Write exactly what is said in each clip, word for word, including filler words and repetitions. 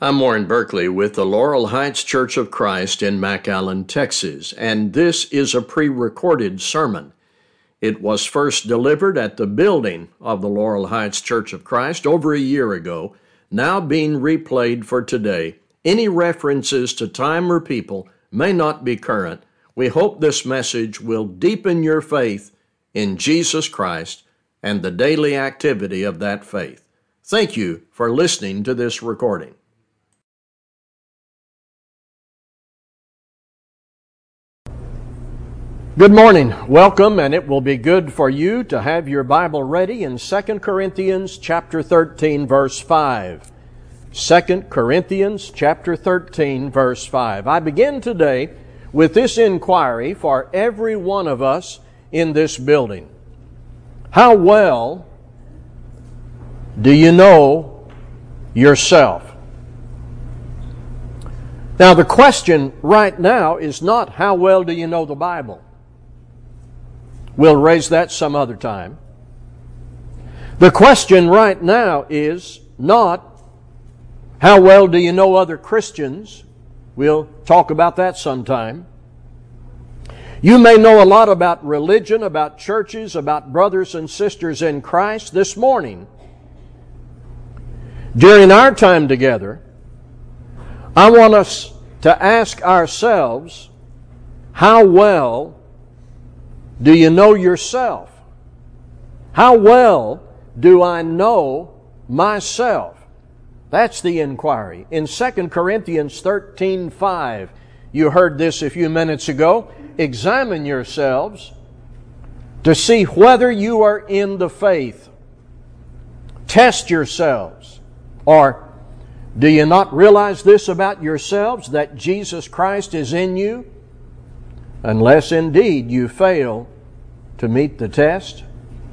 I'm Warren Berkeley with the Laurel Heights Church of Christ in McAllen, Texas, and this is a pre-recorded sermon. It was first delivered at the building of the Laurel Heights Church of Christ over a year ago, now being replayed for today. Any references to time or people may not be current. We hope this message will deepen your faith in Jesus Christ and the daily activity of that faith. Thank you for listening to this recording. Good morning. Welcome, and it will be good for you to have your Bible ready in Second Corinthians chapter thirteen, verse five. Second Corinthians chapter thirteen, verse five. I begin today with this inquiry for every one of us in this building. How well do you know yourself? Now, the question right now is not how well do you know the Bible. We'll raise that some other time. The question right now is not how well do you know other Christians. We'll talk about that sometime. You may know a lot about religion, about churches, about brothers and sisters in Christ this morning. During our time together, I want us to ask ourselves, how well do you know yourself? How well do I know myself? That's the inquiry. In Second Corinthians thirteen five, you heard this a few minutes ago. Examine yourselves to see whether you are in the faith. Test yourselves. Or do you not realize this about yourselves, that Jesus Christ is in you? Unless indeed you fail to meet the test.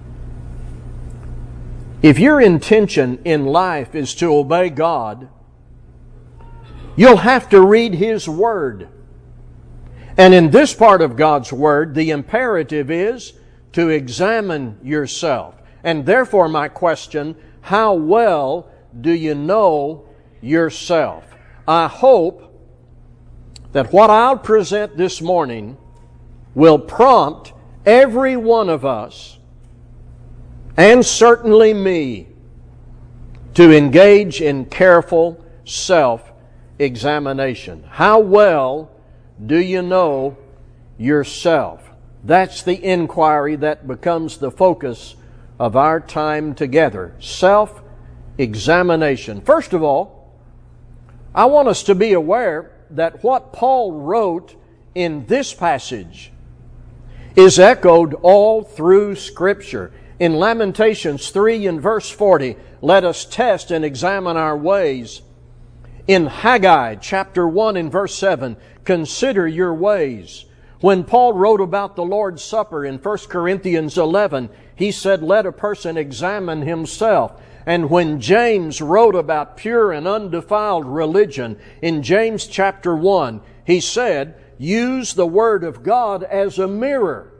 If your intention in life is to obey God, you'll have to read His Word. And in this part of God's Word, the imperative is to examine yourself. And therefore my question, how well do you know yourself? I hope that what I'll present this morning will prompt every one of us, and certainly me, to engage in careful self-examination. How well do you know yourself? That's the inquiry that becomes the focus of our time together. Self-examination. First of all, I want us to be aware that what Paul wrote in this passage is echoed all through Scripture. In Lamentations three and verse forty, let us test and examine our ways. In Haggai chapter one and verse seven, consider your ways. When Paul wrote about the Lord's Supper in First Corinthians eleven, he said, let a person examine himself. And when James wrote about pure and undefiled religion in James chapter one, he said, use the Word of God as a mirror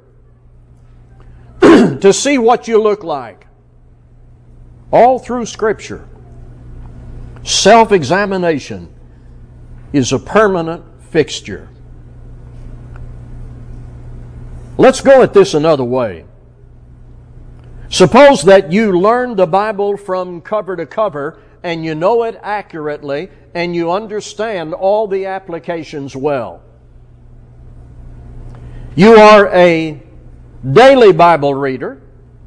to see what you look like. All through Scripture, self-examination is a permanent fixture. Let's go at this another way. Suppose that you learn the Bible from cover to cover and you know it accurately and you understand all the applications well. You are a daily Bible reader.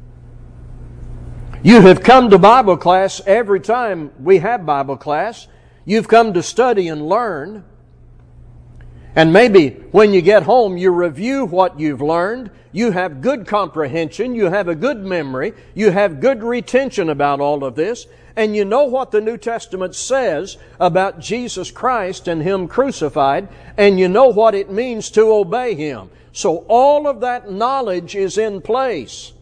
You have come to Bible class every time we have Bible class. You've come to study and learn. And maybe when you get home, you review what you've learned. You have good comprehension. You have a good memory. You have good retention about all of this. And you know what the New Testament says about Jesus Christ and Him crucified. And you know what it means to obey Him. So all of that knowledge is in place.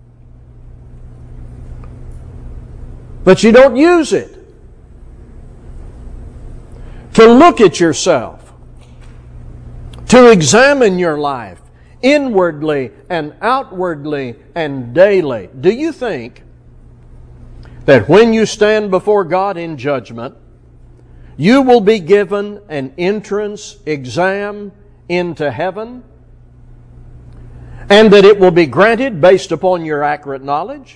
But you don't use it. To look at yourself. To examine your life inwardly and outwardly and daily. Do you think that when you stand before God in judgment, you will be given an entrance exam into heaven, and that it will be granted based upon your accurate knowledge?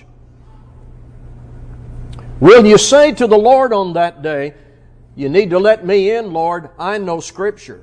Will you say to the Lord on that day, you need to let me in, Lord, I know Scripture.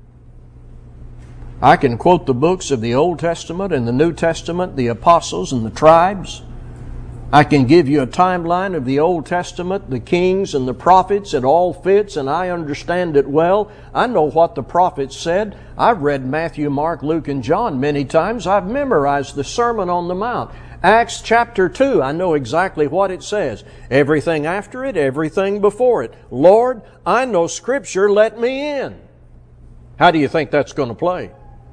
I can quote the books of the Old Testament and the New Testament, the apostles and the tribes. I can give you a timeline of the Old Testament, the kings and the prophets. It all fits and I understand it well. I know what the prophets said. I've read Matthew, Mark, Luke, and John many times. I've memorized the Sermon on the Mount. Acts chapter two, I know exactly what it says. Everything after it, everything before it. Lord, I know Scripture, let me in. How do you think that's going to play?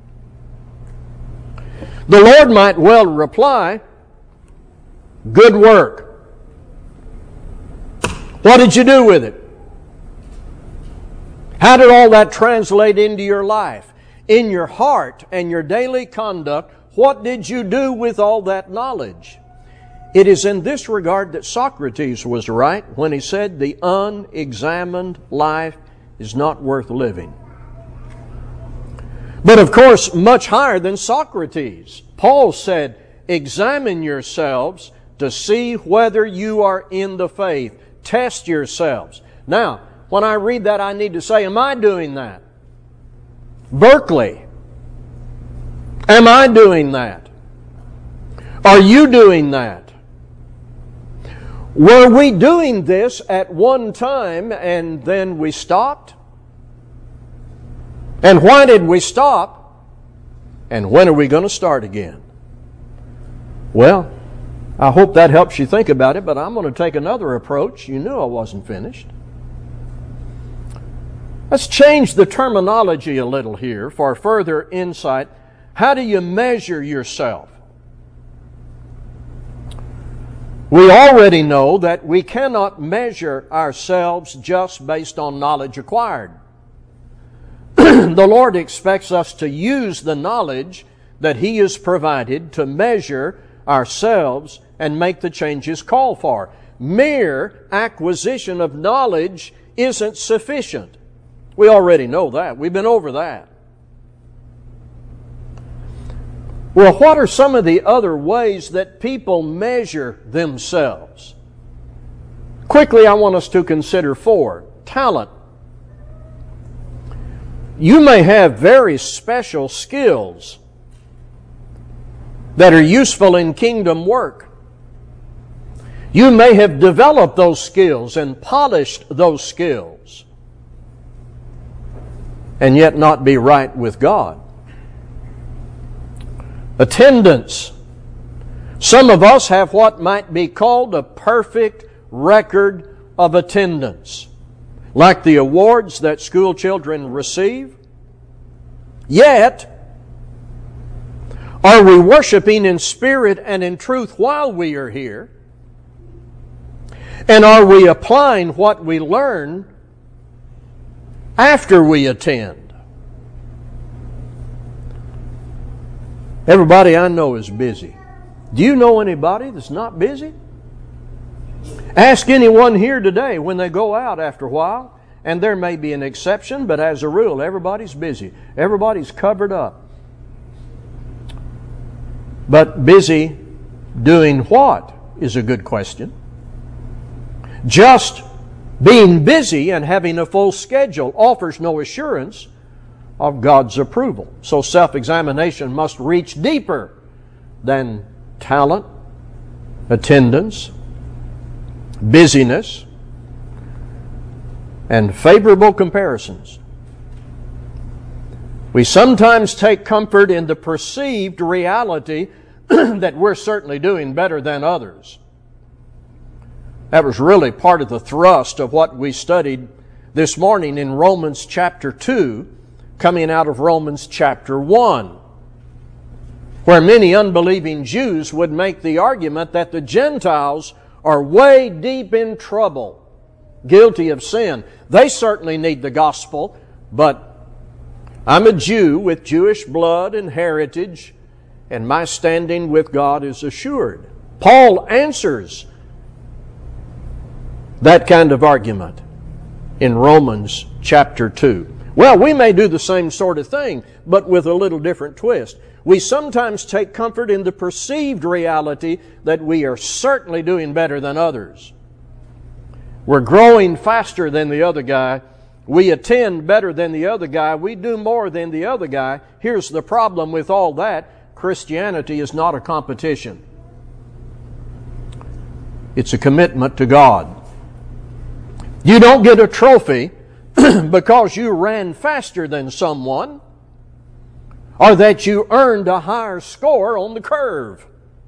The Lord might well reply, good work. What did you do with it? How did all that translate into your life? In your heart and your daily conduct, what did you do with all that knowledge? It is in this regard that Socrates was right when he said the unexamined life is not worth living. But of course, much higher than Socrates. Paul said, examine yourselves to see whether you are in the faith. Test yourselves. Now, when I read that, I need to say, am I doing that? Berkeley, am I doing that? Are you doing that? Were we doing this at one time and then we stopped? And why did we stop? And when are we going to start again? Well, I hope that helps you think about it, but I'm going to take another approach. You knew I wasn't finished. Let's change the terminology a little here for further insight. How do you measure yourself? We already know that we cannot measure ourselves just based on knowledge acquired. The Lord expects us to use the knowledge that He has provided to measure ourselves and make the changes called for. Mere acquisition of knowledge isn't sufficient. We already know that. We've been over that. Well, what are some of the other ways that people measure themselves? Quickly, I want us to consider four. Talent. You may have very special skills that are useful in kingdom work. You may have developed those skills and polished those skills, and yet not be right with God. Attendance. Some of us have what might be called a perfect record of attendance, like the awards that school children receive. Yet, are we worshiping in spirit and in truth while we are here? And are we applying what we learn after we attend? Everybody I know is busy. Do you know anybody that's not busy? Ask anyone here today when they go out after a while, and there may be an exception, but as a rule, everybody's busy. Everybody's covered up. But busy doing what is a good question. Just being busy and having a full schedule offers no assurance of God's approval. So self-examination must reach deeper than talent, attendance, busyness, and favorable comparisons. We sometimes take comfort in the perceived reality that we're certainly doing better than others. That was really part of the thrust of what we studied this morning in Romans chapter two, coming out of Romans chapter one, where many unbelieving Jews would make the argument that the Gentiles are way deep in trouble, guilty of sin. They certainly need the gospel, but I'm a Jew with Jewish blood and heritage, and my standing with God is assured. Paul answers that kind of argument. in Romans chapter two. Well, we may do the same sort of thing, but with a little different twist. We sometimes take comfort in the perceived reality that we are certainly doing better than others. We're growing faster than the other guy. We attend better than the other guy. We do more than the other guy. Here's the problem with all that. Christianity is not a competition. It's a commitment to God. You don't get a trophy because you ran faster than someone or that you earned a higher score on the curve.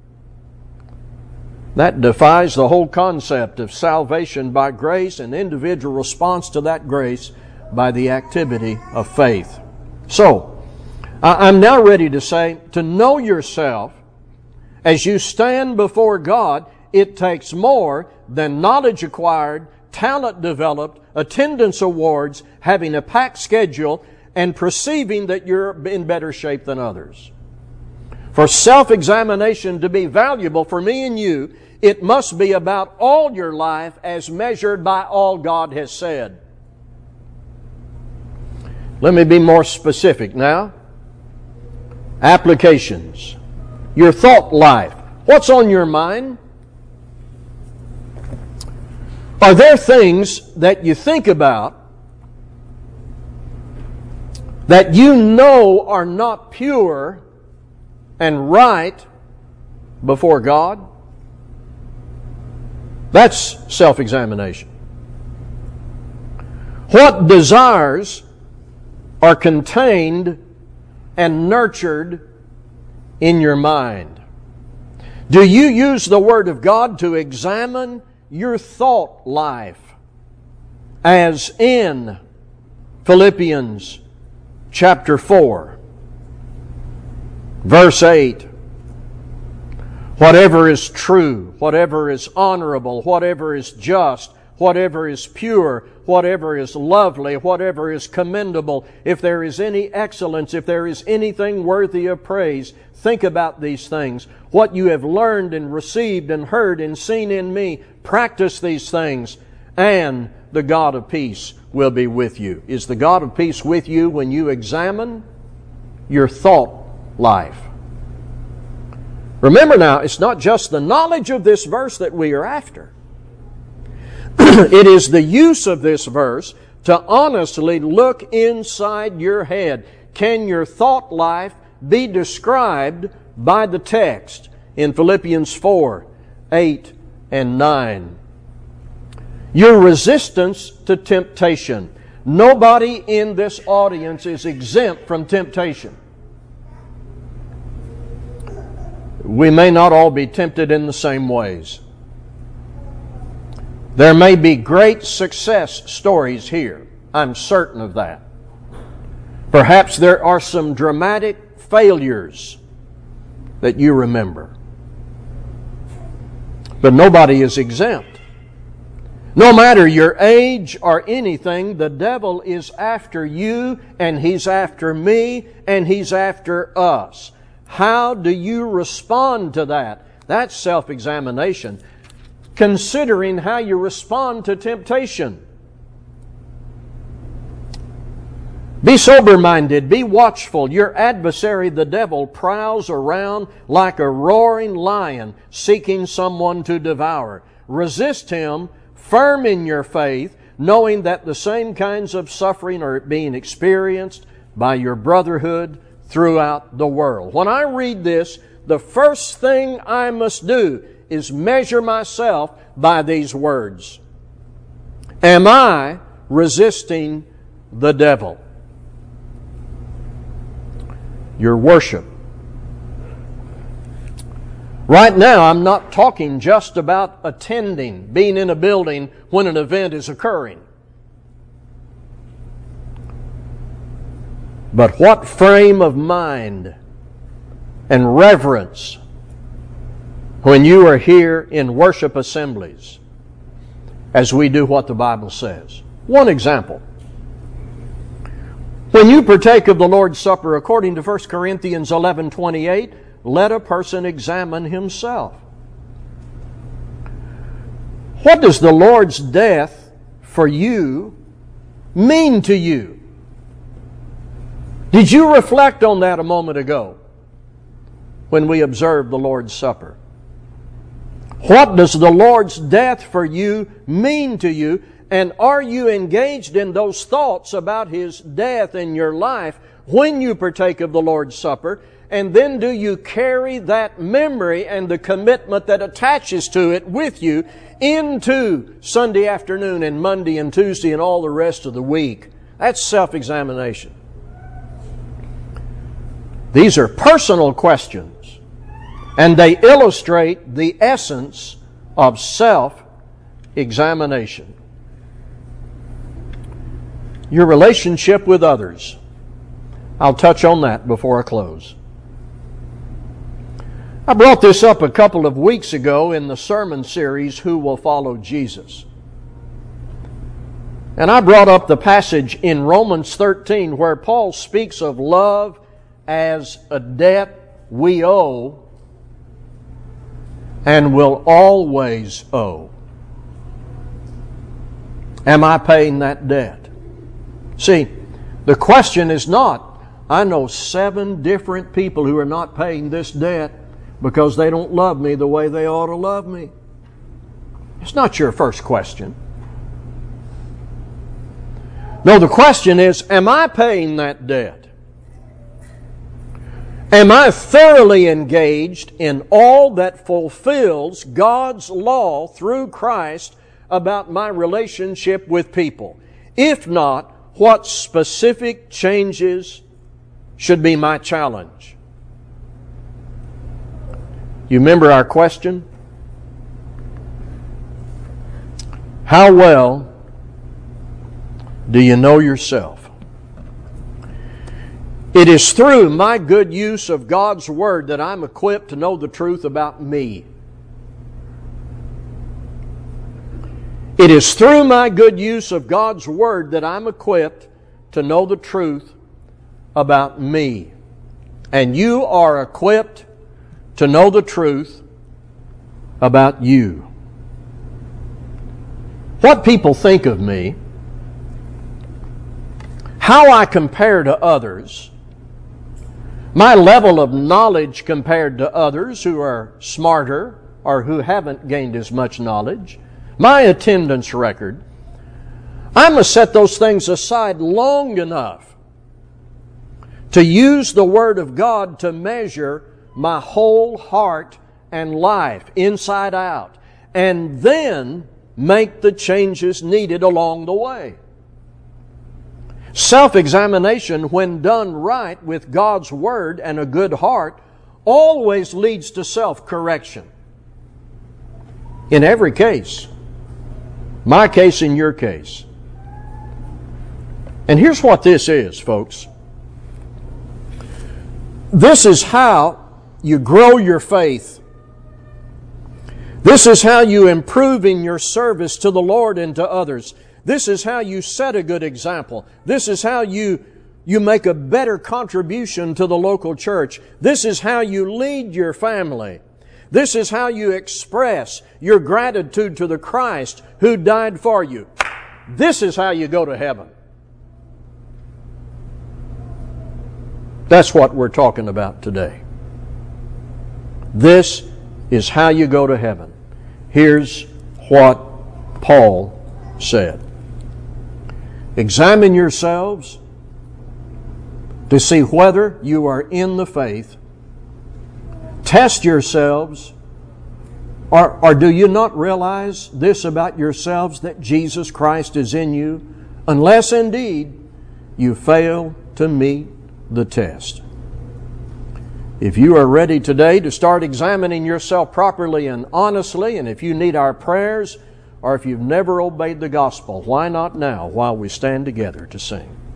That defies the whole concept of salvation by grace and individual response to that grace by the activity of faith. So, I'm now ready to say, to know yourself as you stand before God, it takes more than knowledge acquired, talent developed, attendance awards, having a packed schedule, and perceiving that you're in better shape than others. For self-examination to be valuable for me and you, it must be about all your life as measured by all God has said. Let me be more specific now. Applications. Your thought life. What's on your mind? Are there things that you think about that you know are not pure and right before God? That's self-examination. What desires are contained and nurtured in your mind? Do you use the Word of God to examine your thought life? As in Philippians chapter four, verse eight. Whatever is true, whatever is honorable, whatever is just, whatever is pure, whatever is lovely, whatever is commendable, if there is any excellence, if there is anything worthy of praise, think about these things. What you have learned and received and heard and seen in me, practice these things, and the God of peace will be with you. Is the God of peace with you when you examine your thought life? Remember now, it's not just the knowledge of this verse that we are after. It is the use of this verse to honestly look inside your head. Can your thought life be described by the text in Philippians four, eight, and nine? Your resistance to temptation. Nobody in this audience is exempt from temptation. We may not all be tempted in the same ways. There may be great success stories here. I'm certain of that. Perhaps there are some dramatic failures that you remember. But nobody is exempt. No matter your age or anything, the devil is after you, and he's after me, and he's after us. How do you respond to that? That's self-examination. Considering how you respond to temptation. Be sober-minded. Be watchful. Your adversary, the devil, prowls around like a roaring lion seeking someone to devour. Resist him, firm in your faith, knowing that the same kinds of suffering are being experienced by your brotherhood throughout the world. When I read this, the first thing I must do is measure myself by these words. Am I resisting the devil? Your worship. Right now, I'm not talking just about attending, being in a building when an event is occurring. But what frame of mind and reverence when you are here in worship assemblies as we do what the Bible says. One example. When you partake of the Lord's Supper, according to First Corinthians eleven twenty-eight, let a person examine himself. What does the Lord's death for you mean to you? Did you reflect on that a moment ago when we observed the Lord's Supper? What does the Lord's death for you mean to you? And are you engaged in those thoughts about His death in your life when you partake of the Lord's Supper? And then do you carry that memory and the commitment that attaches to it with you into Sunday afternoon and Monday and Tuesday and all the rest of the week? That's self-examination. These are personal questions, and they illustrate the essence of self-examination. Your relationship with others. I'll touch on that before I close. I brought this up a couple of weeks ago in the sermon series, Who Will Follow Jesus? And I brought up the passage in Romans thirteen where Paul speaks of love as a debt we owe and will always owe. Am I paying that debt? See, the question is not, I know seven different people who are not paying this debt because they don't love me the way they ought to love me. It's not your first question. No, the question is, am I paying that debt? Am I thoroughly engaged in all that fulfills God's law through Christ about my relationship with people? If not, what specific changes should be my challenge? You remember our question? How well do you know yourself? It is through my good use of God's Word that I'm equipped to know the truth about me. It is through my good use of God's Word that I'm equipped to know the truth about me. And you are equipped to know the truth about you. What people think of me, how I compare to others, my level of knowledge compared to others who are smarter or who haven't gained as much knowledge, my attendance record, I must set those things aside long enough to use the Word of God to measure my whole heart and life inside out, and then make the changes needed along the way. Self-examination, when done right with God's Word and a good heart, always leads to self-correction. In every case. My case and your case. And here's what this is, folks. This is how you grow your faith. This is how you improve in your service to the Lord and to others. This is how you set a good example. This is how you, you make a better contribution to the local church. This is how you lead your family. This is how you express your gratitude to the Christ who died for you. This is how you go to heaven. That's what we're talking about today. This is how you go to heaven. Here's what Paul said. Examine yourselves to see whether you are in the faith. Test yourselves. Or, or do you not realize this about yourselves, that Jesus Christ is in you, unless indeed you fail to meet the test? If you are ready today to start examining yourself properly and honestly, and if you need our prayers, or if you've never obeyed the gospel, why not now while we stand together to sing?